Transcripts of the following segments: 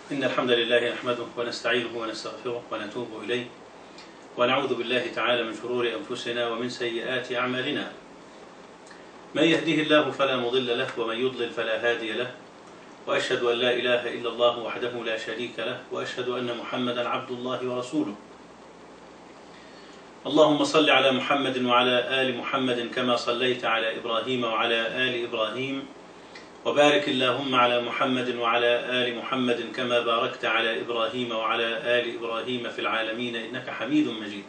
إن الحمد لله نحمده ونستعينه ونستغفره ونتوب إليه ونعوذ بالله تعالى من شرور أنفسنا ومن سيئات أعمالنا. من يهده الله فلا مضل له ومن يضلل فلا هادي له، وأشهد أن لا إله إلا الله وحده لا شريك له، وأشهد أن محمدا عبد الله ورسوله. اللهم صل على محمد وعلى آل محمد كما صليت على إبراهيم وعلى آل إبراهيم، وبارك اللهم على محمد وعلى آل محمد كما باركت على إبراهيم وعلى آل إبراهيم في العالمين إنك حميد مجيد.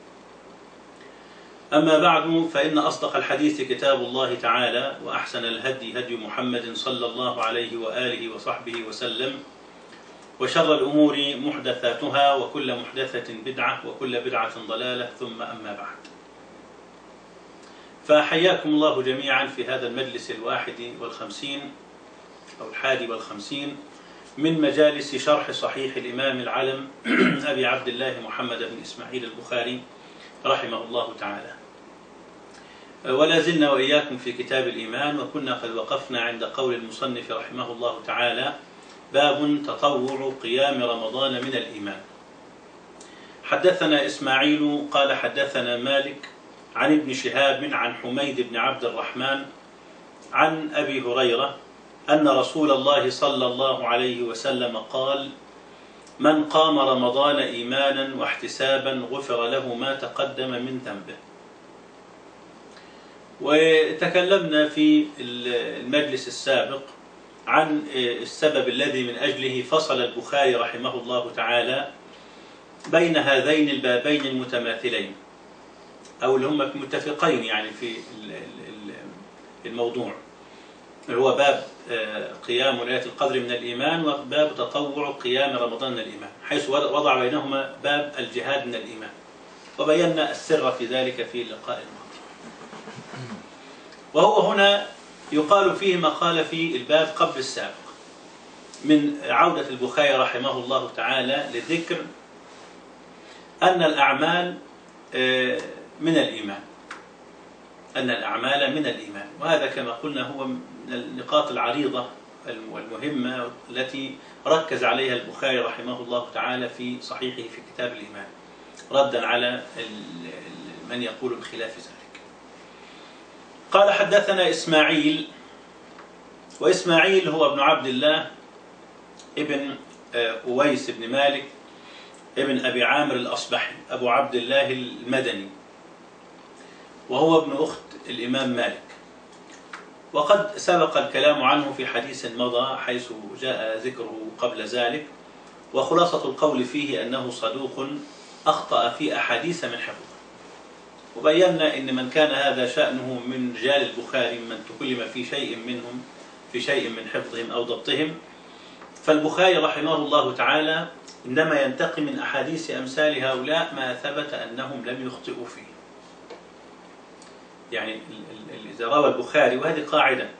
أما بعد، فإن أصدق الحديث كتاب الله تعالى، وأحسن الهدي هدي محمد صلى الله عليه وآله وصحبه وسلم، وشر الأمور محدثاتها، وكل محدثة بدعة، وكل بدعة ضلالة، ثم أما بعد. فحياكم الله جميعا في هذا المجلس 51 أو 51 من مجالس شرح صحيح الإمام العلم أبي عبد الله محمد بن إسماعيل البخاري رحمه الله تعالى. ولا زلنا وإياكم في كتاب الإيمان، وكنا قد وقفنا عند قول المصنف رحمه الله تعالى: باب تطوع قيام رمضان من الإيمان. حدثنا إسماعيل قال حدثنا مالك عن ابن شهاب عن حميد بن عبد الرحمن عن أبي هريرة أن رسول الله صلى الله عليه وسلم قال: من قام رمضان إيمانا واحتسابا غفر له ما تقدم من ذنبه. وتكلمنا في المجلس السابق عن السبب الذي من أجله فصل البخاري رحمه الله تعالى بين هذين البابين المتماثلين، أو اللي هم متفقين يعني في الموضوع، هو باب قيام ليلة القدر من الإيمان، وباب تطوع قيام رمضان من الإيمان، حيث وضع بينهما باب الجهاد من الإيمان، وبينا السر في ذلك في اللقاء الماضي. وهو هنا يقال فيه ما قال في الباب قبل السابق من عودة البخاري رحمه الله تعالى لذكر أن الأعمال من الإيمان، أن الأعمال من الإيمان. وهذا كما قلنا هو من النقاط العريضة والمهمة التي ركز عليها البخاري رحمه الله تعالى في صحيحه في كتاب الإيمان، ردا على من يقول بخلاف ذلك. قال حدثنا إسماعيل، وإسماعيل هو ابن عبد الله ابن أويس بن مالك ابن أبي عامر الأصبحي أبو عبد الله المدني، وهو ابن أخت الإمام مالك، وقد سبق الكلام عنه في حديث مضى حيث جاء ذكره قبل ذلك. وخلاصة القول فيه أنه صدوق أخطأ في أحاديث من حفظه، وبينا أن من كان هذا شأنه من رجال البخاري من تكلم في شيء منهم في شيء من حفظهم أو ضبطهم، فالبخاري رحمه الله تعالى إنما ينتقي من أحاديث أمثال هؤلاء ما ثبت أنهم لم يخطئوا فيه. يعني إذا روى البخاري، وهذه قاعدة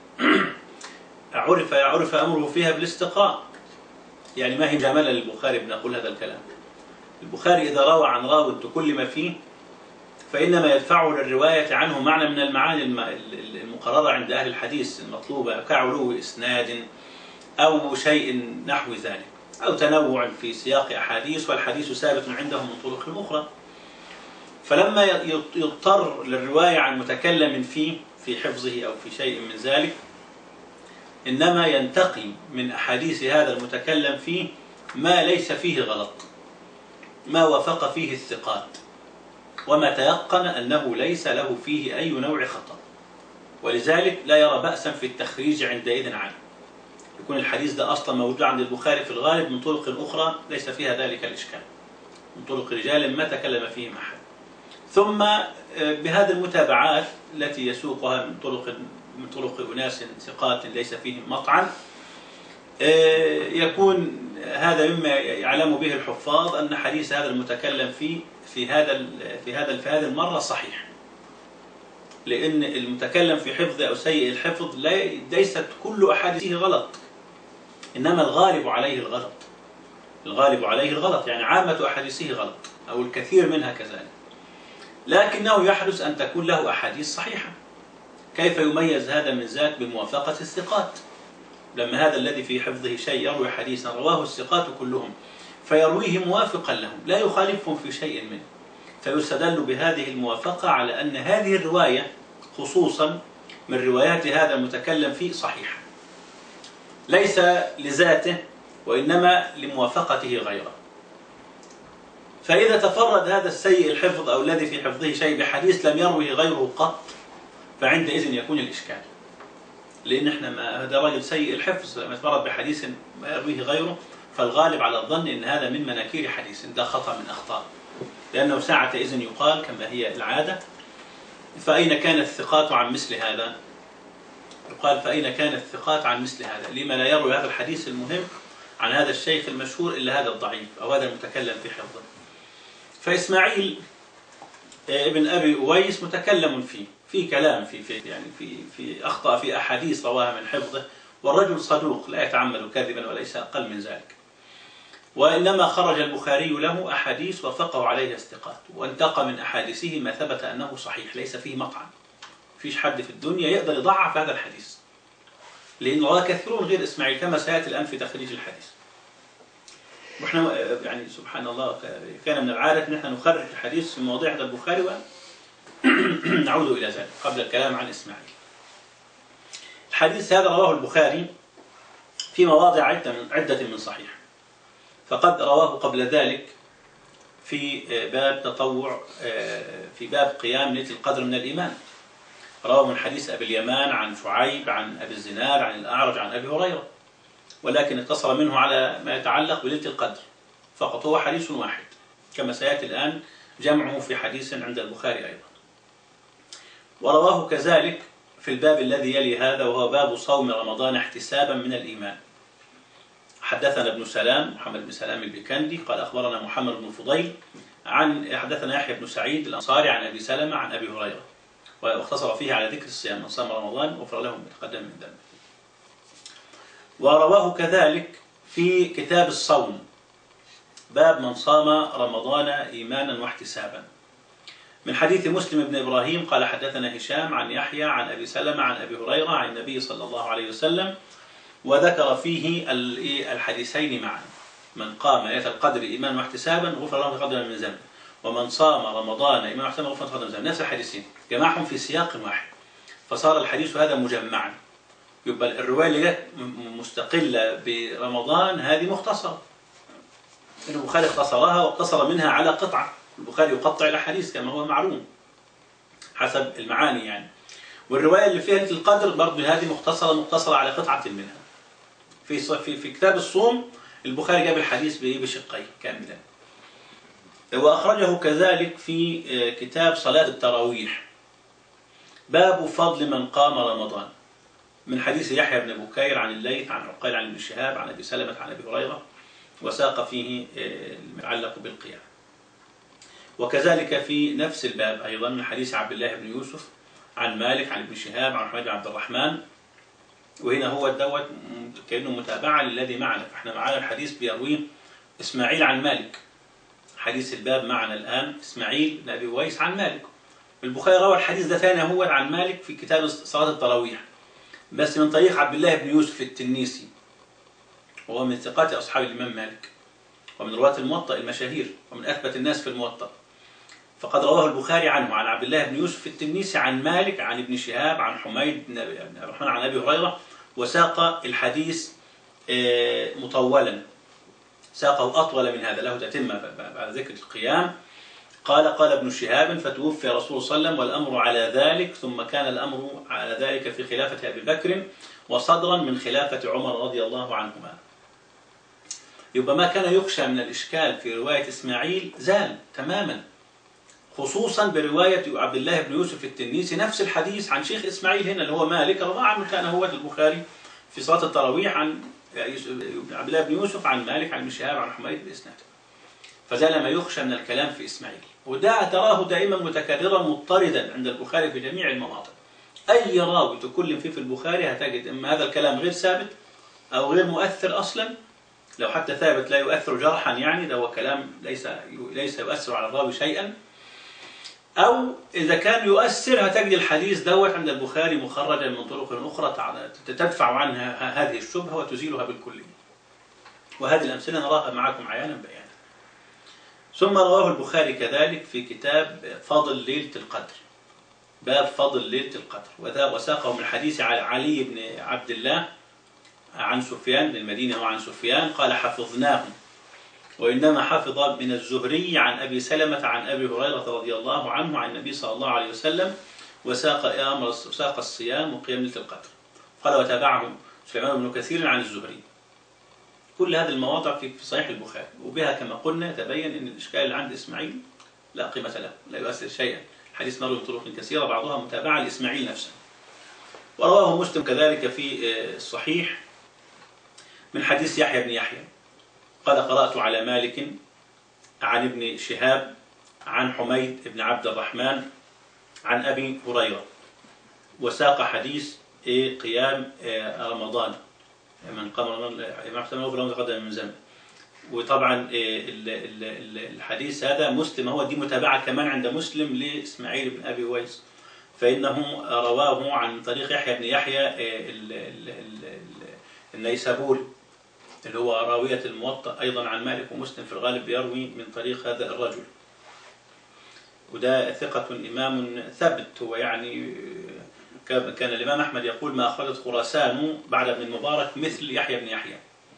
عرف أمره فيها بالاستقراء، يعني ما هي جمالة للبخاري بنقول هذا الكلام. البخاري إذا روى عن راو تكلم فيه فإنما يدفعه للرواية عنه معنى من المعاني المقررة عند أهل الحديث المطلوبة، كعلو إسناد أو شيء نحو ذلك، أو تنوع في سياق أحاديث، والحديث ثابت عندهم من طرق أخرى. فلما يضطر للرواية عن متكلم فيه في حفظه أو في شيء من ذلك، إنما ينتقي من أحاديث هذا المتكلم فيه ما ليس فيه غلط، ما وافق فيه الثقات، وما تيقن أنه ليس له فيه أي نوع خطأ، ولذلك لا يرى بأسا في التخريج عندئذ عنه. يكون الحديث ده أصلا موجود عند البخاري في الغالب من طرق أخرى ليس فيها ذلك الإشكال، من طرق رجال ما تكلم فيهم أحد، ثم بهذه المتابعات التي يسوقها من طرق أناس ثقات ليس فيهم مطعن، يكون هذا مما يعلم به الحفاظ أن حديث هذا المتكلم فيه في هذه المرة صحيح، لأن المتكلم في حفظه أو سيء الحفظ ليست كل أحاديثه غلط، إنما الغالب عليه الغلط. الغالب عليه الغلط يعني عامة أحاديثه غلط أو الكثير منها كذلك، لكنه يحدث أن تكون له أحاديث صحيحة. كيف يميز هذا من ذاك؟ بموافقة الثقات. لما هذا الذي في حفظه شيء يروي حديثا رواه الثقات كلهم فيرويه موافقا لهم لا يخالفهم في شيء منه، فيستدل بهذه الموافقة على أن هذه الرواية خصوصا من روايات هذا المتكلم فيه صحيحة، ليس لذاته وإنما لموافقته غيره. فإذا تفرد هذا السيء الحفظ أو الذي في حفظه شيء بحديث لم يروه غيره قط، فعندئذ يكون الإشكال، لأن احنا هذا رجل سيء الحفظ لما يتفرد بحديث ما يرويه غيره، فالغالب على الظن أن هذا من مناكير حديث، ده خطأ من أخطاء، لأنه ساعة إذن يقال كما هي العادة فأين كان الثقات عن مثل هذا؟ يقال فأين كان الثقات عن مثل هذا؟ لما لا يروي هذا الحديث المهم عن هذا الشيخ المشهور إلا هذا الضعيف أو هذا المتكلم في حفظه. فإسماعيل ابن أبي أويس متكلم فيه، في كلام في أخطأ في أحاديث رواها من حفظه، والرجل صدوق لا يتعمد كذبا وليس أقل من ذلك، وإنما خرج البخاري له أحاديث وفقه عليها الثقات، وانتقى من أحاديثه ما ثبت أنه صحيح ليس فيه مطعن، فيش حد في الدنيا يقدر يضعف هذا الحديث، لأن رواه كثيرون غير إسماعيل كما سيأتي الآن في تخريج الحديث. ونحن يعني سبحان الله كان من العادة أن نحن نخرج الحديث في مواضيع هذا البخاري ونعود إلى ذلك قبل الكلام عن إسماعيل. الحديث هذا رواه البخاري في مواضع عدة من صحيح، فقد رواه قبل ذلك في باب تطوع في باب قيام ليلة القدر من الإيمان، رواه من حديث أبي اليمان عن شعيب عن أبي الزناد عن الأعرج عن أبي هريرة، ولكن اقتصر منه على ما يتعلق بليلة القدر فقط، هو حديث واحد كما سيأتي الآن جمعه في حديث عند البخاري أيضا. ورواه كذلك في الباب الذي يلي هذا وهو باب صوم رمضان احتسابا من الإيمان. حدثنا ابن سلام محمد بن سلام البكندي قال أخبرنا محمد بن فضيل حدثنا يحيى بن سعيد الأنصاري عن أبي سلمة عن أبي هريرة، واختصر فيه على ذكر الصيام، من صام رمضان غفر له ما تقدم من ذنبه. ورواه كذلك في كتاب الصوم باب من صام رمضان إيمانا واحتسابا من حديث مسلم بن إبراهيم قال حدثنا هشام عن يحيى عن أبي سلمة عن أبي هريرة عن النبي صلى الله عليه وسلم، وذكر فيه الحديثين معا: من قام ليلة القدر إيمانا واحتسابا غفر له ما تقدم من ذنبه، ومن صام رمضان إيمانا واحتسابا غفر له ما تقدم من ذنبه. نفس الحديثين جمعهم في سياق واحد، فصار الحديث هذا مجمعا. يبقى الرواية اللي جت مستقلة برمضان هذه مختصرة، البخاري اختصرها واقتصر منها على قطعة، البخاري يقطع الأحاديث كما هو معلوم حسب المعاني يعني. والرواية اللي فيها ليلة القدر برضه هذه مختصرة على قطعة منها. في كتاب الصوم البخاري جاب الحديث بشقين كاملا. وأخرجه كذلك في كتاب صلاة التراويح باب فضل من قام رمضان من حديث يحيى بن بكير عن الليث عن عقيل عن ابن شهاب عن أبي سلمة عن أبي هريرة، وساق فيه المتعلق بالقيام. وكذلك في نفس الباب أيضا من حديث عبد الله بن يوسف عن مالك عن ابن شهاب عن حميد بن عبد الرحمن، وهنا هو الدوت كأنه متابعة للذي معنا، فاحنا معنا الحديث بيرويه إسماعيل عن مالك، حديث الباب معنا الآن إسماعيل بن أبي أويس عن مالك. البخاري روى الحديث ده ثاني هو عن مالك في كتاب صلاة التراويح بس من طريق عبد الله بن يوسف التنيسي، وهو من ثقات أصحاب الإمام مالك ومن رواة الموطأ المشاهير ومن أثبت الناس في الموطأ، فقد رواه البخاري عنه عن عبد الله بن يوسف التنيسي عن مالك عن ابن شهاب عن حميد بن الرحمن عن أبي هريرة، وساق الحديث مطولا، ساقه أطول من هذا له تتمة بعد ذكر القيام. قال ابن شهاب فتوفي رسول صلى الله عليه وسلم والأمر على ذلك، ثم كان الأمر على ذلك في خلافة أبي بكر وصدرا من خلافة عمر رضي الله عنهما. يبقى ما كان يخشى من الإشكال في رواية إسماعيل زال تماما، خصوصا برواية عبد الله بن يوسف التنيسي نفس الحديث عن شيخ إسماعيل هنا اللي هو مالك رواه عنه كان هو البخاري في صلاة التراويح عن عبد الله بن يوسف عن مالك عن ابن شهاب عن حميد بإسناده، فزال ما يخشى من الكلام في إسماعيل. وده تراه دائما متكررا مضطردا عند البخاري في جميع المواطن، أي راوي تكلم فيه في البخاري هتجد إما هذا الكلام غير ثابت أو غير مؤثر أصلا، لو حتى ثابت لا يؤثر جرحا يعني، ده هو كلام ليس يؤثر على الراوي شيئا، أو إذا كان يؤثر هتجد الحديث دوت عند البخاري مخرجا من طرق أخرى تدفع عنها هذه الشبهة وتزيلها بالكلية. وهذه الأمثلة نراها معكم عيانا بيانا. ثم رواه البخاري كذلك في كتاب فضل ليلة القدر، باب فضل ليلة القدر، وساقه من حديث علي بن عبد الله عن سفيان بن المدينة وعن سفيان قال حفظناه، وإنما حفظ من الزهري عن أبي سلمة عن أبي هريرة رضي الله عنه عن النبي صلى الله عليه وسلم، وساق الصيام وقيام ليلة القدر. قال وتابعه سليمان بن كثير عن الزهري. كل هذه المواضع في صحيح البخاري، وبها كما قلنا تبين أن الإشكال اللي عند إسماعيل لا قيمة له، لا يؤثر شيئا. الحديث مروي بطرق كثيرة بعضها متابعة لإسماعيل نفسه. ورواه مسلم كذلك في الصحيح من حديث يحيى بن يحيى قال قرأت على مالك عن ابن شهاب عن حميد بن عبد الرحمن عن أبي هريرة، وساق حديث قيام رمضان من قام رمضان تقدم من زمن. وطبعا الحديث هذا مسلم هو دي متابعة كمان عند مسلم لإسماعيل بن أبي ويس، فإنه رواه عن طريق يحيى بن يحيى النيسابوري اللي هو راوية الموطأ أيضا عن مالك، ومسلم في الغالب يروي من طريق هذا الرجل، وده ثقة إمام ثبت. هو يعني كان الإمام أحمد يقول ما أخرجت خراسان بعد ابن المبارك مثل يحيى بن يحيى.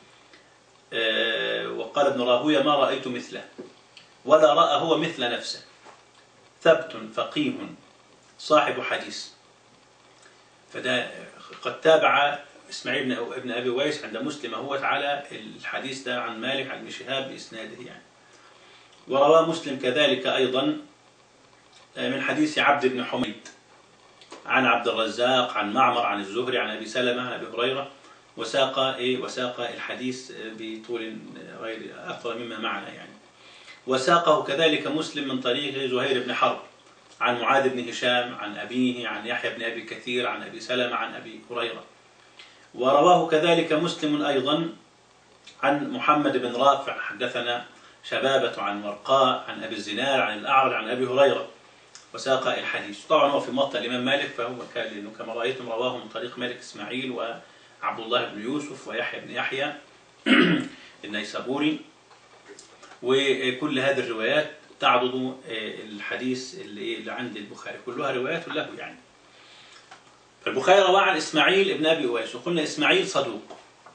وقال ابن راهويه ما رأيت مثله ولا رأى هو مثل نفسه، ثبت فقيه صاحب حديث. فده قد تابع إسماعيل بن أبي ويس عند مسلم هو على الحديث ده عن مالك عن ابن شهاب بإسناده يعني. وروى مسلم كذلك أيضا من حديث عبد بن حميد عن عبد الرزاق عن معمر عن الزهري عن أبي سلمة عن أبي هريرة، وساق الحديث بطول غير أكثر مما معنا يعني. وساقه كذلك مسلم من طريق زهير بن حرب عن معاذ بن هشام عن أبيه عن يحيى بن أبي كثير عن أبي سلمة عن أبي هريرة. ورواه كذلك مسلم أيضا عن محمد بن رافع حدثنا شبابة عن ورقاء عن أبي الزناد عن الأعرج عن أبي هريرة، وساق الحديث. طبعا هو في موطأ الإمام مالك، فهو كما رأيتم رواه من طريق مالك إسماعيل وعبد الله بن يوسف ويحيى بن يحيى النيسابوري. وكل هذه الروايات تعضد الحديث اللي عند البخاري، كلها روايات له يعني. البخاري روى عن إسماعيل بن أبي أويس، وقلنا إسماعيل صدوق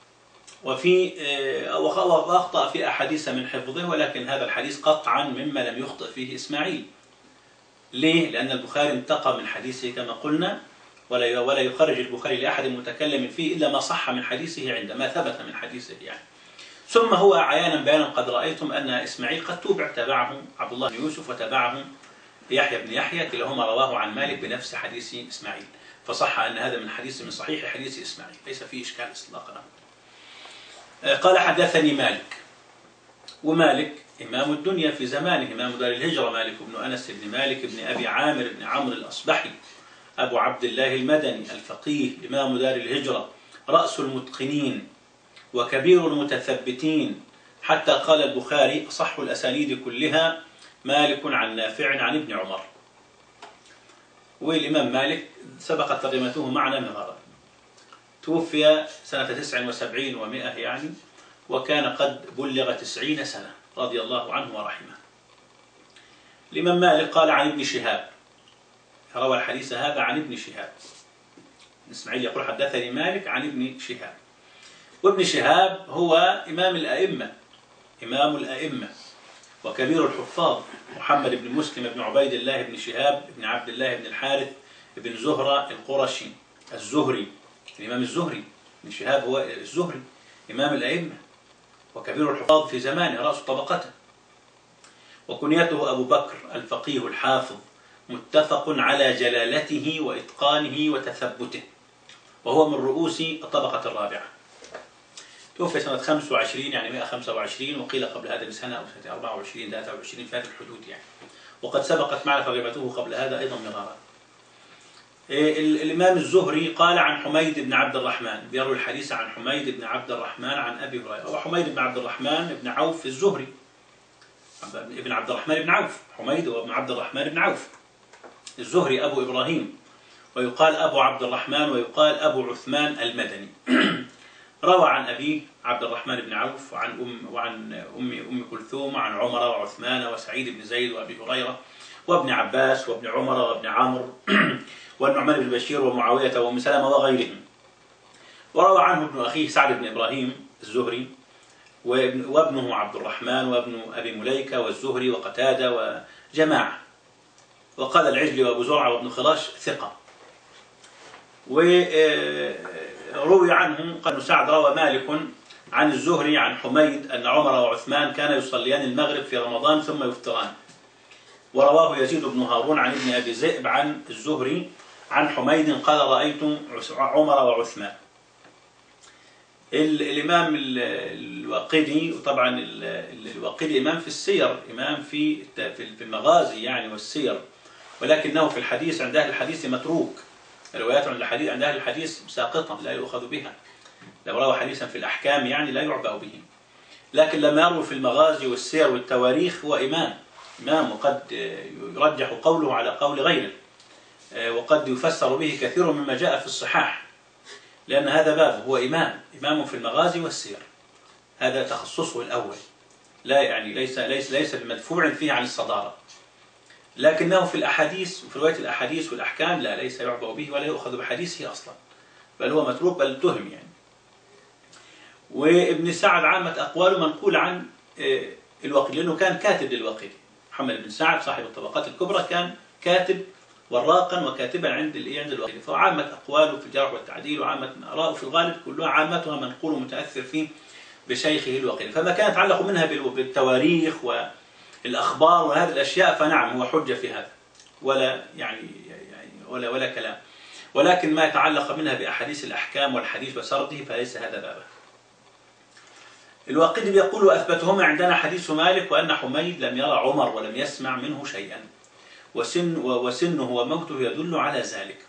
وأخطأ في أحاديث من حفظه، ولكن هذا الحديث قطعا مما لم يخطئ فيه إسماعيل. ليه؟ لأن البخاري انتقى من حديثه كما قلنا، ولا يخرج البخاري لأحد متكلم فيه إلا ما صح من حديثه عنده، ما ثبت من حديثه يعني. ثم هو عيانا بيانا قد رأيتم أن إسماعيل قد تابعه عبد الله بن يوسف وتابعه يحيى بن يحيى، كلاهما رواه عن مالك بنفس حديث إسماعيل، فصح أن هذا من صحيح حديث إسماعيل، ليس فيه إشكال إطلاقا. قال حدثني مالك، ومالك إمام الدنيا في زمانه، إمام دار الهجرة، مالك بن أنس بن مالك بن أبي عامر بن عمرو الأصبحي أبو عبد الله المدني الفقيه، إمام دار الهجرة، رأس المتقنين وكبير المتثبتين، حتى قال البخاري أصح الأسانيد كلها مالك عن نافع عن ابن عمر. والإمام مالك سبقت ترجمته معنا مرارا، توفي سنة 79 و100 يعني، وكان قد بلغ 90 سنة رضي الله عنه ورحمه. الإمام مالك قال عن ابن شهاب، روى الحديث هذا عن ابن شهاب. إسماعيل يقول حدثني مالك عن ابن شهاب، وابن شهاب هو إمام الأئمة وكبير الحفاظ، محمد بن مسلم بن عبيد الله بن شهاب بن عبد الله بن الحارث بن زهرة القرشي الزهري، الإمام الزهري. ابن شهاب هو الزهري إمام الأئمة وكبير الحفاظ في زمانه، رأس طبقته. وكنيته أبو بكر الفقيه الحافظ، متفق على جلالته وإتقانه وتثبته، وهو من رؤوس الطبقة الرابعة. توفي سنة 25 يعني 125، وقيل قبل هذا بسنة أو سنة 24 23 في هذه الحدود يعني، وقد سبقت معنا ترجمته قبل هذا أيضا مرارا. الإمام الزهري قال عن حميد بن عبد الرحمن، بيروي الحديث عن حميد بن عبد الرحمن عن أبي هريرة. وحميد بن عبد الرحمن بن عوف الزهري، ابن عبد الرحمن بن عوف، حميد وابن عبد الرحمن بن عوف الزهري أبو إبراهيم، ويقال أبو عبد الرحمن، ويقال أبو عثمان المدني. روى عن أبيه عبد الرحمن بن عوف، وعن أم كلثوم، وعن عمر وعثمان وسعيد بن زيد وأبي هريرة وابن عباس وابن عمر وابن عامر والنعمان بن بشير ومعاوية وأم سلمة وغيرهم. وروى عنه ابن أخيه سعد بن إبراهيم الزهري، وابنه عبد الرحمن، وابن أبي مليكة والزهري وقتادة وجماعة. وقال العجلي وأبو زرعة وابن خراش ثقة. وروي عنه قال سعد روى مالك عن الزهري عن حميد أن عمر وعثمان كان يصليان المغرب في رمضان ثم يفطران. ورواه يزيد بن هارون عن ابن أبي ذئب عن الزهري عن حميد قال رأيت عمر وعثمان. الإمام الواقدي، وطبعا الواقدي إمام في السير، إمام في المغازي يعني والسير، ولكنه في الحديث عند أهل الحديث متروك. الروايات عند أهل الحديث ساقطة لا يؤخذ بها. لو روى حديثا في الأحكام يعني لا يعبأ به، لكن لما يروي في المغازي والسير والتواريخ هو إمام، وقد يرجح قوله على قول غيره، وقد يفسر به كثير مما جاء في الصحاح، لأن هذا بابه، هو إمام في المغازي والسير، هذا تخصصه الأول، لا يعني ليس بمدفوع فيه عن الصدارة، لكنه في الأحاديث وفي رواية الأحاديث والأحكام لا، ليس يعبأ به ولا يؤخذ بحديثه أصلا، بل هو متروك بل اتهم يعني. وابن سعد عامة أقواله منقول عن الواقدي، لأنه كان كاتب للواقدي. محمد بن سعد صاحب الطبقات الكبرى كان كاتب وراقا وكاتبا عند الواقدي، فعامة أقواله في الجرح والتعديل وعامة آراءه في الغالب كلها عامتها منقول متأثر فيه بشيخه الواقدي. فما كان يتعلق منها بالتواريخ والأخبار وهذه الأشياء فنعم هو حجة في هذا، ولا ولا كلام. ولكن ما يتعلق منها بأحاديث الأحكام والحديث وسرده فليس هذا بابه. الواقدي يقول وأثبتهما عندنا حديث مالك وأن حميد لم يرى عمر ولم يسمع منه شيئا، وسنه وموته يدل على ذلك.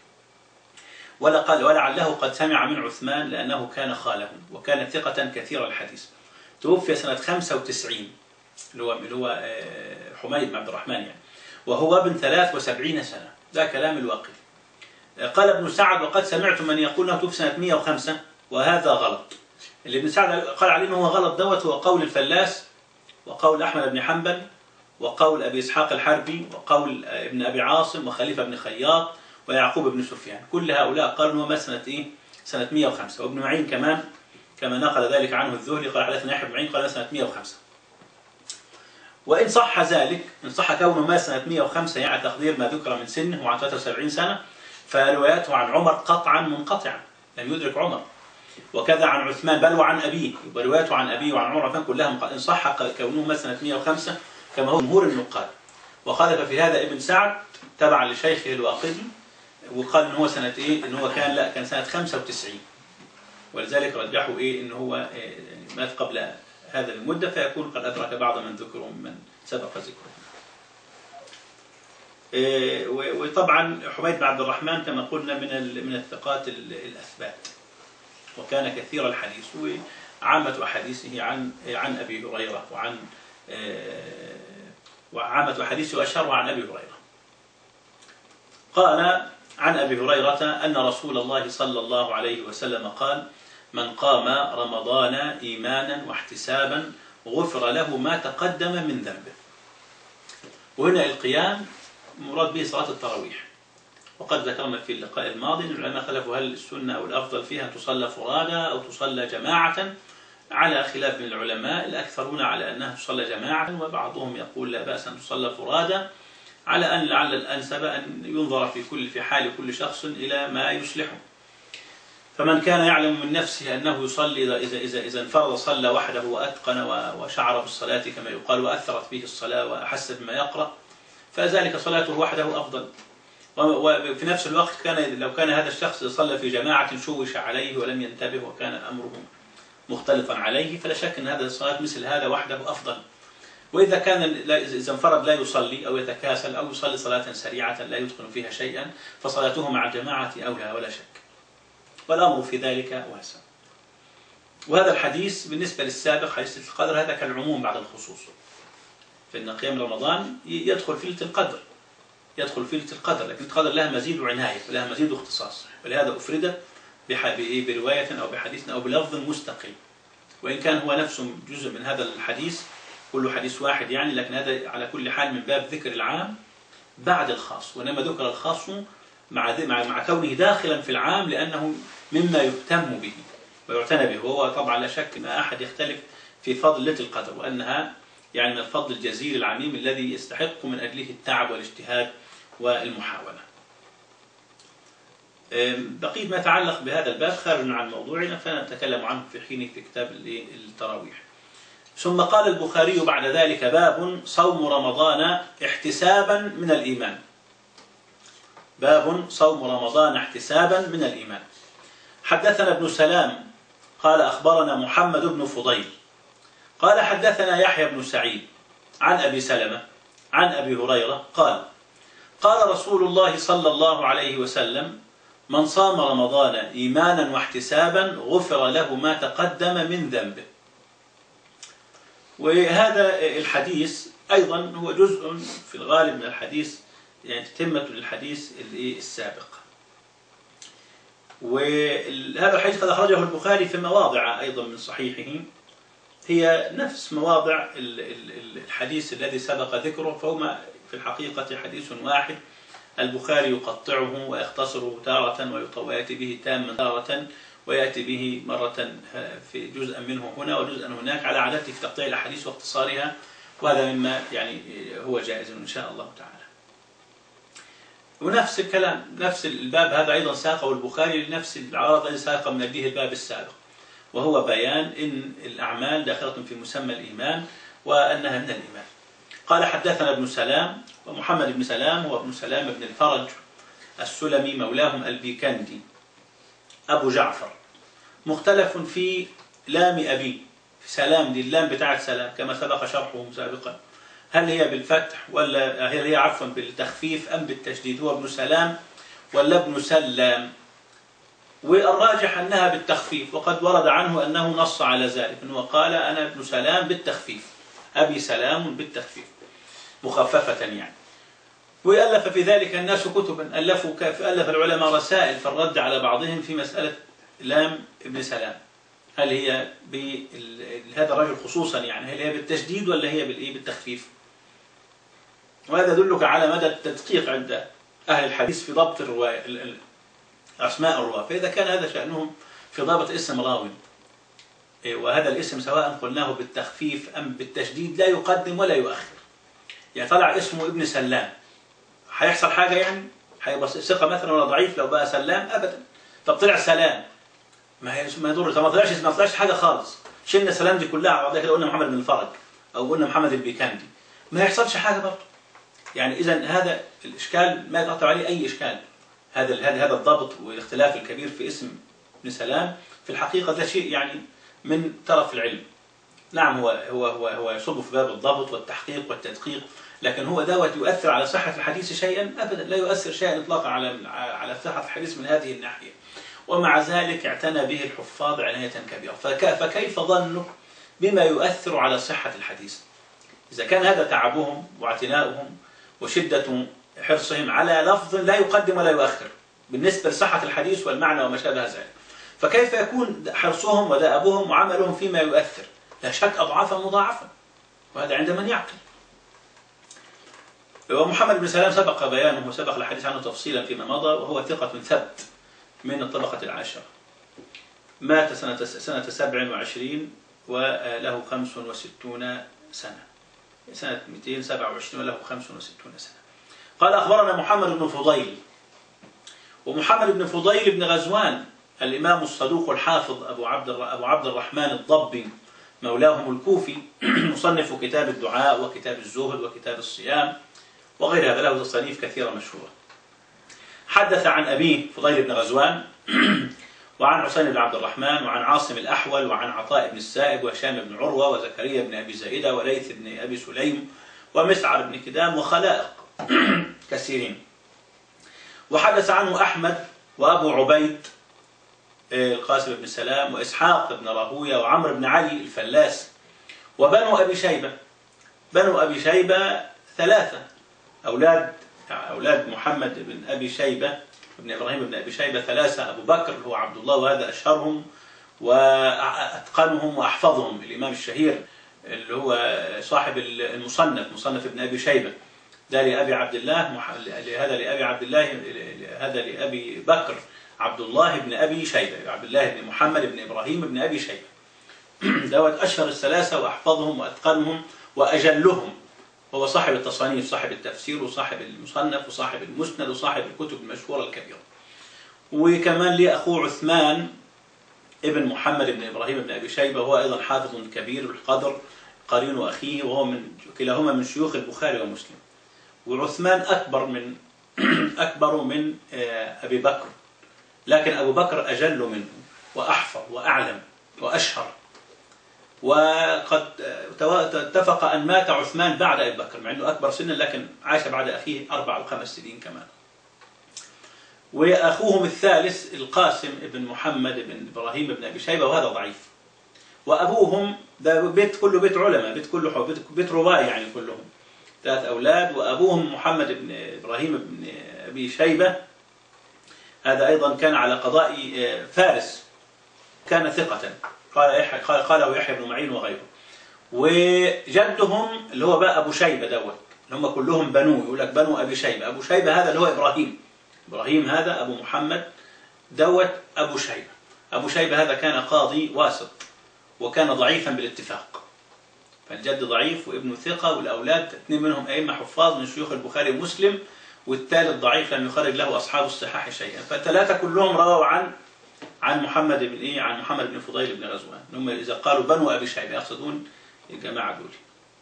ولعله قد سمع من عثمان لأنه كان خاله وكان ثقة كثير الحديث. توفي سنة 95 اللي هو حميد بن عبد الرحمن يعني، وهو ابن 73 سنة. ده كلام الواقدي. قال ابن سعد وقد سمعت من يقول انه توفي سنة 105، وهذا غلط. اللي ابن سعد قال عليه انه هو غلط دوت هو قول الفلاس، وقول احمد بن حنبل، وقول ابي اسحاق الحربي، وقول ابن ابي عاصم، وخليفه بن خياط، ويعقوب بن سفيان. كل هؤلاء قالوا انه مات سنة 105. وابن معين كمان كما نقل ذلك عنه الذهلي قال حدثنا يحيى بن معين قال سنة 105. وإن صح ذلك، إن صح كونه مات سنة 105 يعني تقدير ما ذكر من سنه وعن 73 سنة، فرواياته عن عمر قطعا منقطعة، لم يدرك عمر. وكذا عن عثمان بل وعن أبيه، ورواياته عن أبيه وعن عمر عثمان كلها إن صح كونه مات سنة 105 كما هو جمهور النقاد. وخالف في هذا ابن سعد تبعا لشيخه الواقدي، وقال إن هو سنة إن هو كان سنة 95، ولذلك رجحوا إن هو مات قبل هذا المدة، فيكون قد أدرك بعض من ذكروا من سبق ذكره. وطبعا حميد بن عبد الرحمن كما قلنا من الثقات الأثبات، وكان كثير الحديث، وعامة أحاديثه عن أبي هريرة، وعامة أحاديثه أشهرها عن أبي هريرة. قال عن أبي هريرة أن رسول الله صلى الله عليه وسلم قال: من قام رمضان إيمانا واحتسابا غفر له ما تقدم من ذنبه. وهنا القيام مراد به صلاة التراويح، وقد ذكرنا في اللقاء الماضي أن العلماء خلفوا هل السنة أو الأفضل فيها أن تصلى فرادى أو تصلى جماعة، على خلاف من العلماء. الأكثرون على أنها تصلى جماعة، وبعضهم يقول لا بأس أن تصلى فرادى، على أن لعل الأنسب أن ينظر في حال كل شخص إلى ما يصلحه. فمن كان يعلم من نفسه أنه يصلي إذا انفرد صلى وحده وأتقن وشعر بالصلاة كما يقال وأثرت به الصلاة وأحس بما يقرأ، فذلك صلاته وحده أفضل. وفي نفس الوقت لو كان هذا الشخص صلى في جماعة شوش عليه ولم ينتبه وكان أمره مختلفا عليه، فلا شك أن هذا الصلاة مثل هذا وحده أفضل. وإذا كان إذا انفرد لا يصلي أو يتكاسل أو يصلي صلاة سريعة لا يتقن فيها شيئا، فصلاته مع الجماعة أولى ولا شك، والأمر في ذلك واسع. وهذا الحديث بالنسبة للسابق حديث القدر هذا كالعموم بعد الخصوص، فإن قيام رمضان يدخل في ليلة القدر، يدخل فيه ليلة القدر، لكن القدر لها مزيد وعناية ولها مزيد واختصاص، ولهذا أفردت برواية أو بحديث أو بلفظ مستقل، وإن كان هو نفسه جزء من هذا الحديث، كله حديث واحد يعني، لكن هذا على كل حال من باب ذكر العام بعد الخاص، وإنما ذكر الخاص مع كونه داخلا في العام لأنه مما يهتم به ويعتنى به. وهو طبعا لا شك ما أحد يختلف في فضل ليلة القدر، وأنها يعني من الفضل الجزيل العميم الذي يستحق من أجله التعب والاجتهاد والمحاولة. بقية ما يتعلق بهذا الباب خارج عن موضوعنا فنتكلم عنه في حينه في كتاب التراويح. ثم قال البخاري بعد ذلك: باب صوم رمضان احتسابا من الإيمان. باب صوم رمضان احتسابا من الإيمان. حدثنا ابن سلام قال أخبرنا محمد بن فضيل قال حدثنا يحيى بن سعيد عن أبي سلمة عن أبي هريرة قال: قال رسول الله صلى الله عليه وسلم: من صام رمضان إيمانا واحتسابا غفر له ما تقدم من ذنبه. وهذا الحديث أيضا هو جزء في الغالب من الحديث، يعني تتمة للحديث السابق. وهذا الحديث قد أخرجه البخاري في مواضع أيضا من صحيحه، هي نفس مواضع الحديث الذي سبق ذكره، فهما في الحقيقة حديث واحد، البخاري يقطعه ويختصره تارة ويأتي به تاما تارة، ويأتي به مرة في جزءا منه هنا وجزءا هناك، على عادته في تقطيع الأحاديث واختصارها، وهذا مما يعني هو جائز إن شاء الله تعالى. ونفس الكلام، نفس الباب هذا أيضا ساقه البخاري لنفس العرض الذي ساق من أجله الباب السابق، وهو بيان إن الأعمال داخلة في مسمى الإيمان وأنها من الإيمان. قال حدثنا ابن سلام، ومحمد بن سلام هو ابن سلام بن الفرج السلمي مولاهم البيكندي أبو جعفر، مختلف في لام أبي، في سلام دي اللام بتاعت سلام كما سبق شرحه سابقا، هل هي بالفتح ولا هل هي عفوا بالتخفيف أم بالتشديد؟ هو ابن سلام ولا ابن سلام؟ والراجح أنها بالتخفيف، وقد ورد عنه أنه نص على ذلك، أنه قال: أنا ابن سلام بالتخفيف، أبي سلام بالتخفيف مخففة يعني. وألف في ذلك الناس كتبا، ألف العلماء رسائل في الرد على بعضهم في مسألة لام ابن سلام، هل هي هذا الرجل خصوصا يعني هل هي بالتشديد ولا هي بالتخفيف؟ وهذا يدلك على مدى التدقيق عند أهل الحديث في ضبط الرواية أسماء الرواة، فإذا كان هذا شأنهم في ضبط اسم راوي، وهذا الاسم سواء قلناه بالتخفيف أم بالتشديد لا يقدم ولا يؤخر، يعني طلع اسمه ابن سلام هيحصل حاجة يعني؟ هيبقى ثقة مثلا ولا ضعيف لو بقى سلام؟ أبدا. طب طلع سلام ما يضر، طب ما طلعش حاجة خالص، شلنا سلام دي كلها على بعضها كده قلنا محمد بن الفرج أو قلنا محمد البيكندي، ما يحصلش حاجة برضه. يعني إذا هذا الإشكال ما يترتب عليه أي إشكال، هذا الضبط والاختلاف الكبير في اسم ابن سلام في الحقيقة ده شيء يعني من طرف العلم. نعم هو يصب في باب الضبط والتحقيق والتدقيق، لكن هو دوت يؤثر على صحة الحديث شيئا؟ أبدا، لا يؤثر شيئا إطلاقا على صحة الحديث من هذه الناحية، ومع ذلك اعتنى به الحفاظ عناية كبيرة. فكيف ظنك بما يؤثر على صحة الحديث؟ إذا كان هذا تعبهم واعتناؤهم وشدة حرصهم على لفظ لا يقدم ولا يؤخر بالنسبة لصحة الحديث والمعنى وما شابه ذلك، فكيف يكون حرصهم ودأبهم وعملهم فيما يؤثر؟ لا شك أضعافا مضاعفة، وهذا عند من يعقل. ومحمد بن سلام سبق بيانه وسبق الحديث عنه تفصيلا فيما مضى، وهو ثقة ثبت من الطبقة العاشرة، مات سنة 27 وله 65 سنة، سنة 227 وله 65 سنة. قال أخبرنا محمد بن فضيل، ومحمد بن فضيل بن غزوان الإمام الصدوق الحافظ أبو عبد الرحمن الضبي مولاهم الكوفي، مصنف كتاب الدعاء وكتاب الزهد وكتاب الصيام وغير هذا، له تصانيف كثيرة مشهورة. حدث عن أبيه فضيل بن غزوان وعن حسين بن عبد الرحمن وعن عاصم الأحول وعن عطاء بن السائب وهشام بن عروة وزكريا بن أبي زائدة وليث بن أبي سليم ومسعر بن كدام وخلائق كثيرين. وحدث عنه أحمد وأبو عبيد القاسم بن سلام وإسحاق بن راهوية وعمرو بن علي الفلاس وبنو أبي شيبة. بنو أبي شيبة 3 أولاد أولاد محمد بن أبي شيبة بن إبراهيم بن أبي شيبة ثلاثة: أبو بكر هو عبد الله، وهذا أشهرهم وأتقنهم وأحفظهم، الإمام الشهير اللي هو صاحب المصنف، مصنف ابن أبي شيبة، ده لأبي عبد الله، هذا لأبي عبد الله، هذا لأبي بكر عبد الله بن أبي شيبة، عبد الله بن محمد بن إبراهيم بن أبي شيبة. دوت أشهر الثلاثة وأحفظهم وأتقنهم وأجلهم. هو صاحب التصانيف، صاحب التفسير وصاحب المصنف وصاحب المسند وصاحب الكتب المشهورة الكبيرة. وكمان لي أخوه عثمان ابن محمد بن إبراهيم بن أبي شيبة، وهو أيضا حافظ كبير القدر، قرين أخيه، وهو كلاهما من شيوخ البخاري ومسلم. وعثمان أكبر من أبي بكر، لكن أبو بكر أجل منه وأحفظ وأعلم وأشهر. وقد اتفق أن مات عثمان بعد أبي بكر، مع أنه أكبر سنا، لكن عاش بعد أخيه 4 أو 5 سنين كمان. وأخوهم الثالث القاسم بن محمد بن إبراهيم بن أبي شيبة، وهذا ضعيف. وأبوهم ده بيت كله بيت علماء، بيت كله بيت رواية يعني، كلهم 3 أولاد. وأبوهم محمد بن إبراهيم بن أبي شيبة، هذا أيضا كان على قضاء فارس، كان ثقة، قاله يحيى بن معين وغيره. وجدهم اللي هو بقى أبو شيبة دوت، اللي هم كلهم بنوه، يقول لك بنو أبي شيبة. أبو شيبة هذا اللي هو إبراهيم هذا أبو محمد دوت أبو شيبة. أبو شيبة هذا كان قاضي واسط، وكان ضعيفا بالاتفاق، فالجد ضعيف وابنه ثقة، والأولاد 2 منهم أئمة حفاظ من شيوخ البخاري ومسلم، والثالث ضعيف لم يخرج له أصحاب الصحاح شيئا. فالثلاثة كلهم رووا عن محمد بن عن محمد بن فضيل بن غزوان. هم إذا قالوا بنو أبي شيبة يقصدون الجماعة دول.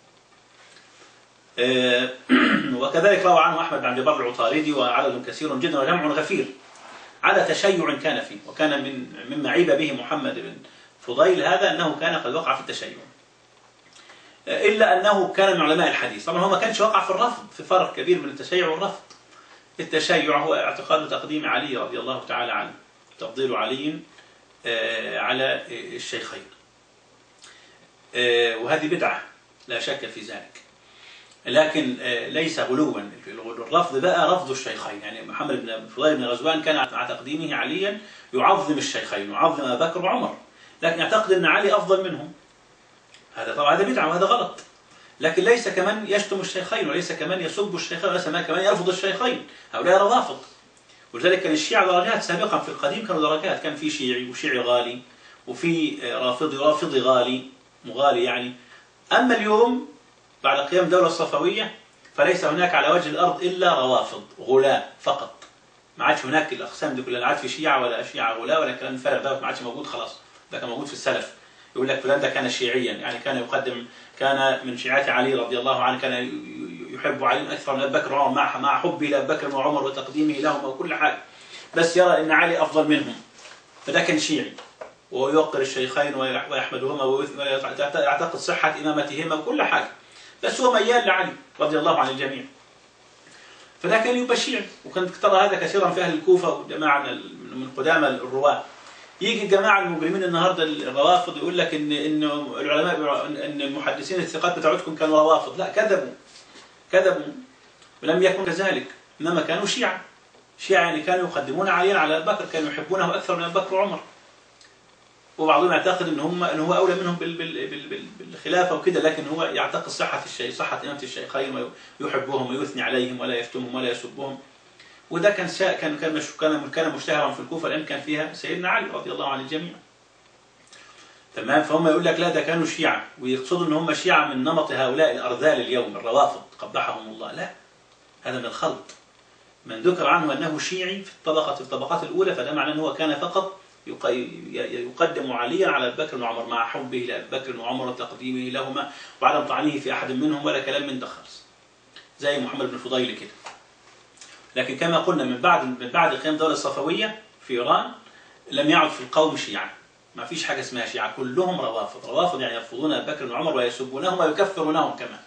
وكذلك روى عنه أحمد بن عبد البر العطاردي وعدد كثير جدا وجمع غفير على تشيع كان فيه. وكان مما عيب به محمد بن فضيل هذا أنه كان قد وقع في التشيع، إلا أنه كان من علماء الحديث. طبعا هو ما كانش وقع في الرفض، في فرق كبير بين التشيع والرفض. التشيع هو اعتقاد تقديم علي رضي الله تعالى عنه، تفضيل علي على الشيخين، وهذه بدعة لا شك في ذلك، لكن ليس غلوا. الرفض بقى رفض الشيخين، يعني محمد بن فضيل بن غزوان كان على تقديمه عليا يعظم الشيخين، يعظم أبا بكر وعمر، لكن يعتقد أن علي أفضل منهم. هذا طبعا هذا بدعة وهذا غلط، لكن ليس كمان يشتم الشيخين، وليس كمان يسب الشيخين، وليس كمان يرفض الشيخين. هؤلاء روافض. ولذلك كان الشيعة درجات سابقا، في القديم كانوا درجات، كان في شيعي وشيعي غالي، وفي رافضي غالي مغالي يعني. أما اليوم بعد قيام الدولة الصفوية فليس هناك على وجه الأرض إلا روافض غلاة فقط. ما عادش هناك الأقسام دي كلها، لا عاد في شيعة ولا شيعة غلاة ولا كلام فارغ دوت، ما عادش موجود خلاص. ده كان موجود في السلف، يقول لك فلان ده كان شيعيا، يعني كان من شيعة علي رضي الله عنه، كان يحب علي أكثر من أبي بكر وعمر، مع حبه لأبي بكر وعمر وتقديمه لهما وكل حاجة، بس يرى أن علي أفضل منهم، فده كان شيعي، ويوقر الشيخين ويحمدهما ويعتقد صحة إمامتهما وكل حاجة، بس هو ميال لعلي رضي الله عن الجميع. فده كان يبقى شيعي. وكنت ترى هذا كثيرا في أهل الكوفة وجماعة من قدامى الرواة. يجي الجماعة المجرمين النهارده الروافض يقول لك إن العلماء، إن المحدثين الثقات بتاعتكم كانوا روافض. لا، كذبوا ولم يكن كذلك، إنما كانوا شيعة يعني كانوا يقدمون عليا على أبي بكر، كانوا يحبونه أكثر من أبي بكر وعمر. وبعضهم يعتقد إن هو أولى منهم بالخلافة وكده، لكن هو يعتقد صحة إمامة الشيخين ويحبهم ويثني عليهم ولا يشتمهم ولا يسبهم. وده كان مشتهرا في الكوفة، لأن كان فيها سيدنا علي رضي الله عن الجميع. تمام. فهم يقول لك لا، ده كانوا شيعة، ويقصدوا ان هم شيعة من نمط هؤلاء الأرذال اليوم الروافض قبحهم الله. لا، هذا من الخلط. من ذكر عنه أنه شيعي في الطبقات الأولى، فده معناه أنه كان فقط يقدم عليا على أبي بكر وعمر، مع حبه لأبي بكر وعمر وتقديمه لهما وعدم طعنه في أحد منهم ولا كلام من ده خالص، زي محمد بن فضيل كده. لكن كما قلنا من بعد قيام الدولة الصفوية في إيران لم يعد في القوم شيعة، ما فيش حاجة اسمها شيعة، كلهم روافض يعني يرفضون أبي بكر وعمر ويسبونهم ويكفرونهم كمان،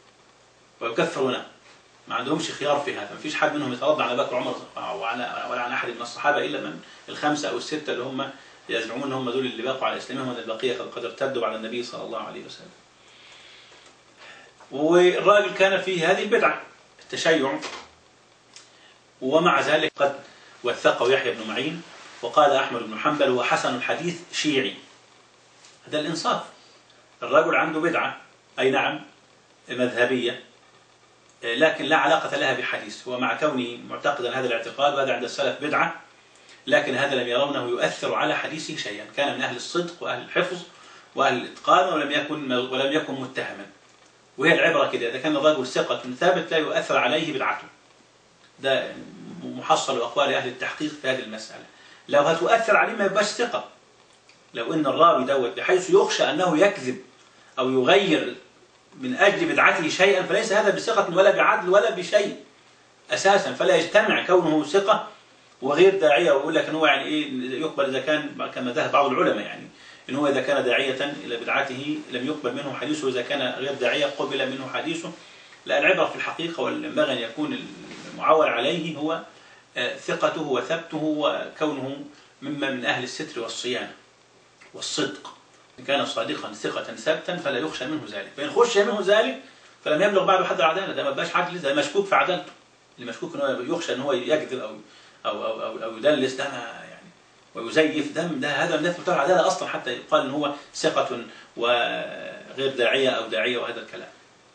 ما عندهمش خيار في هذا. ما فيش حد منهم يترضى عن أبي بكر وعمر ولا عن أحد من الصحابة إلا من ال5 أو ال6 اللي هم يزعمون أن هم دول اللي باقوا على إسلامهم، وأن البقية قد ارتدوا على النبي صلى الله عليه وسلم. والراجل كان فيه هذه البدعة، التشيع، ومع ذلك قد وثقه يحيى بن معين، وقال أحمد بن حنبل هو حسن الحديث شيعي. هذا الإنصاف. الرجل عنده بدعة، أي نعم مذهبية، لكن لا علاقة لها بحديث، ومع كونه معتقدا هذا الاعتقاد، وهذا عند السلف بدعة، لكن هذا لم يرونه يؤثر على حديثه شيئا، كان من أهل الصدق وأهل الحفظ وأهل الإتقان ولم يكن متهما. وهي العبرة كده، إذا كان الرجل ثقة ثابت لا يؤثر عليه بدعته. ده محصل أقوال أهل التحقيق في هذه المسألة. لو هتؤثر عليه ما يبقاش ثقة. لو إن الراوي دوت بحيث يخشى أنه يكذب أو يغير من أجل بدعته شيئا، فليس هذا بثقة ولا بعدل ولا بشيء أساسا. فلا يجتمع كونه ثقة وغير داعية، ويقول لك إن هو يعني إيه يقبل إذا كان كما ذهب بعض العلماء، يعني إن هو إذا كان داعية إلى بدعته لم يقبل منه حديثه، وإذا كان غير داعية قبل منه حديثه. لا، العبرة في الحقيقة والينبغي أن يكون المعول عليه هو ثقته وثبته وكونه ممن من أهل الستر والصيانة والصدق. إن كان صادقا ثقة ثبتا فلا يخشى منه ذلك، فإن خشي منه ذلك فلم يبلغ بعد حد العدالة. ده ما بقاش عدل، ده مشكوك في عدالته. اللي مشكوك إنه يخشى إن هو يكذب أو يدلس، ده يعني ويزيف ده هذا من نفي العدالة أصلا، حتى يقال إن هو ثقة وغير داعية أو داعية، وهذا الكلام.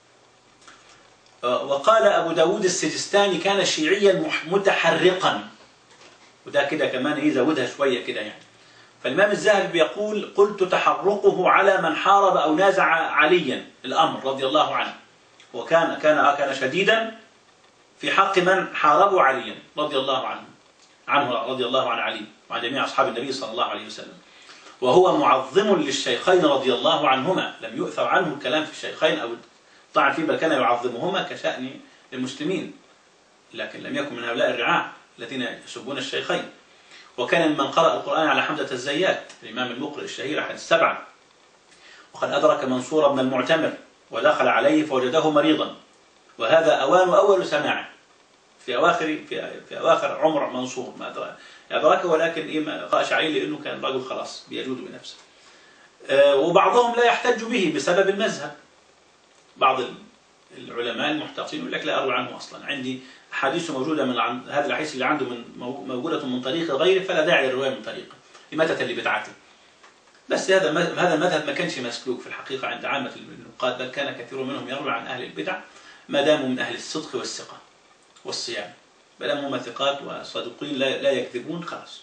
وقال أبو داود السجستاني كان شيعيا متحرقا، وده كده كمان يزودها شوية كده يعني. فالإمام الذهبي بيقول: قلت تحرقه على من حارب أو نازع عليا الأمر رضي الله عنه، وكان شديدا في حق من حاربوا عليا رضي الله عنه رضي الله عن علي وعن جميع أصحاب النبي صلى الله عليه وسلم، وهو معظم للشيخين رضي الله عنهما، لم يؤثر عنه الكلام في الشيخين أو طبعا فيه، بل كان يعظمهما كشأن المسلمين، لكن لم يكن من هؤلاء الرعاع الذين يسبون الشيخين. وكان من قرأ القرآن على حمزة الزيات، الإمام المقرئ الشهير أحد السبعة، وقد أدرك منصور بن المعتمر ودخل عليه فوجده مريضا، وهذا أول سماعه في أواخر عمر منصور، ما أدركه، ولكن ما قاش عليه لأنه كان رجل خلاص بيجود بنفسه. وبعضهم لا يحتج به بسبب المذهب. بعض العلماء المحتاطين يقول لك لا أروي عنه أصلا، عندي أحاديث موجودة من هذا الحديث اللي عنده موجودة من طريق غيره، فلا داعي للرواية من طريقه لمتى لبدعته. بس هذا المذهب ما كانش مسلوك في الحقيقة عند عامة النقاد، بل كان كثير منهم يروي عن أهل البدع ما داموا من أهل الصدق والثقة والصيانة، ما داموا هم ثقات وصادقين لا يكذبون خلاص.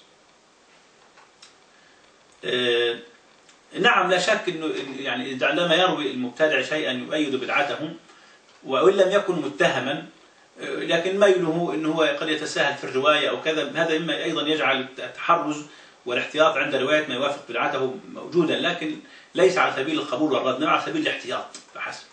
نعم، لا شك انه يعني عندما يروي المبتدع شيئا يؤيد بدعته وان لم يكن متهما، لكن ميله انه هو قد يتساهل في الروايه او كذا، هذا اما ايضا يجعل التحرز والاحتياط عند روايه ما يوافق بدعته موجودا، لكن ليس على سبيل القبول والرد، انما على سبيل الاحتياط فحسب.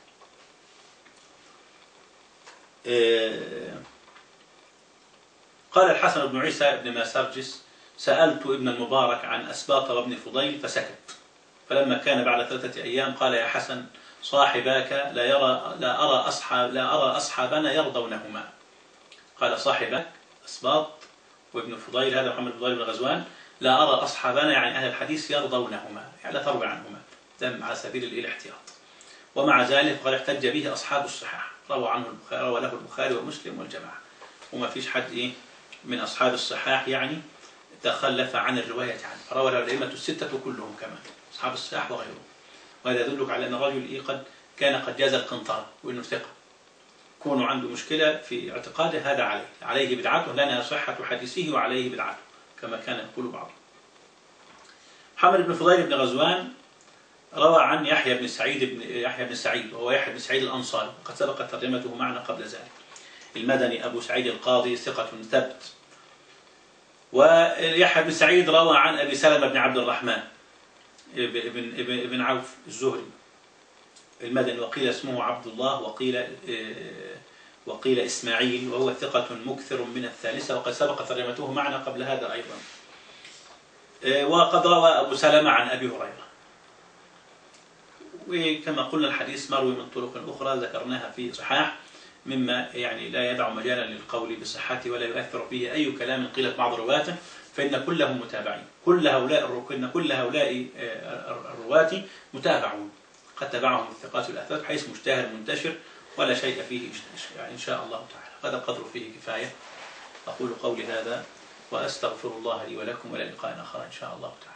قال الحسن بن عيسى بن ماسرجس: سألت ابن المبارك عن أسباط وابن فضيل فسكت، فلما كان بعد 3 أيام قال: يا حسن، صاحباك لا أرى أصحابنا يرضونهما. قال: صاحبك أسباط وابن فضيل، هذا محمد بن فضيل بن غزوان، لا أرى أصحابنا يعني أهل الحديث يرضونهما، يعني لا تروي عنهما، دم على سبيل الاحتياط. ومع ذلك قد احتج به أصحاب الصحاح، روى له البخاري ومسلم والجماعة، وما فيش حد من أصحاب الصحاح يعني تخلف عن الرواية عنه، فروى له الأئمة الستة كلهم كمان أصحاب الصحاح وغيرهم. وهذا يدلك على أن الرجل قد جاز القنطرة وأنه ثقة، كونه عنده مشكلة في اعتقاده هذا عليه بدعته، لنا صحة حديثه وعليه بدعته كما كان يقول بعضهم. محمد بن فضيل بن غزوان روى عن يحيى بن سعيد وهو يحيى بن سعيد الأنصاري، وقد سبقت ترجمته معنا قبل ذلك، المدني أبو سعيد القاضي، ثقة ثبت. ويحيى بن سعيد روى عن أبي سلمة بن عبد الرحمن ابن عوف الزهري المدني، وقيل اسمه عبد الله وقيل إسماعيل، وهو ثقة مكثر من الثالثة، وقد سبق ترجمته معنا قبل هذا أيضا. وقد روى أبو سلمة عن أبي هريرة، وكما قلنا الحديث مروي من طرق أخرى ذكرناها في صحاح، مما يعني لا يدع مجالا للقول بصحته ولا يؤثر فيه أي كلام قيل بعض رواته، فإن كلهم متابعين، كل هؤلاء الرواة متابعون، قد تبعهم الثقات والأثبات حيث مشتهر منتشر ولا شيء فيه إن شاء الله تعالى. هذا القدر فيه كفاية، أقول قولي هذا وأستغفر الله لي ولكم، وإلى لقاء آخر إن شاء الله تعالى.